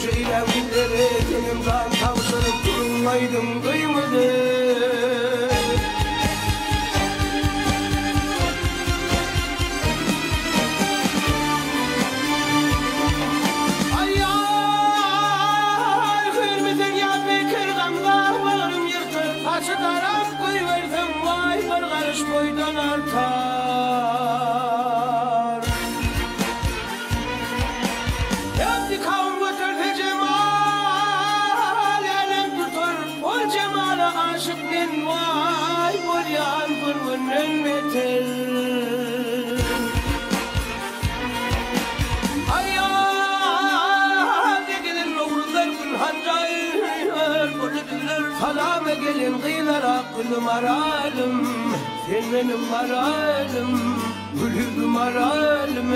ceylem gülleri tenimden tavsırıp durmaydım kıymadı. Boydan artar Yaptı kavun götürdü cemal Elem tutur o cemala aşık bin vay Bolyan kurbanın metel Ayya gelin oğullar gün hancayır Bolüdüller salame gelin kıyılara Kılım aralım sen benim maralim, gülüm maralim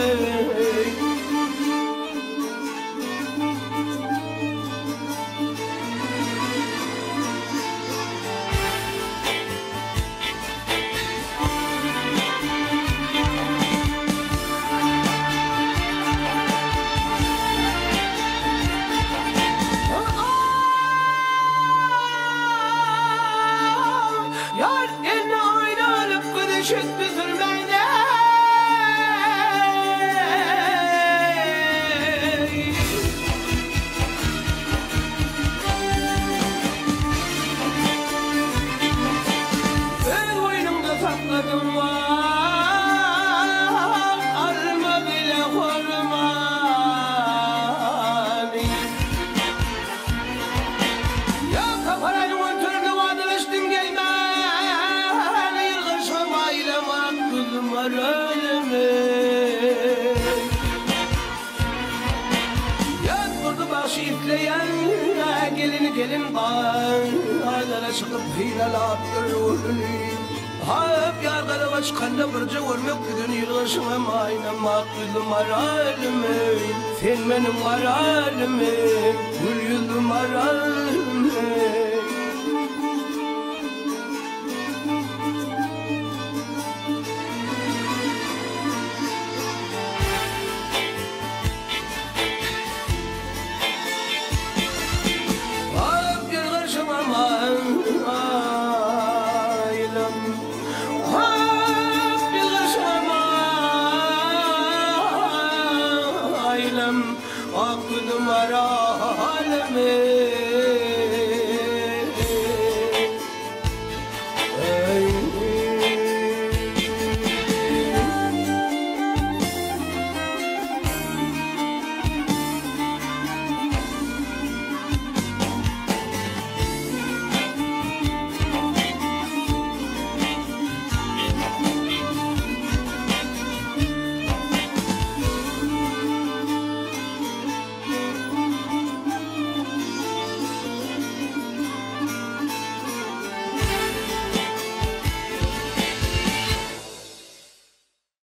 gelin bağlara çıkıp hilalap görülü Hap yargara başkanla birce görmek bugün yılışım aynen makbulum maralimi Sen benim maralimi Gül yüzüm maralimi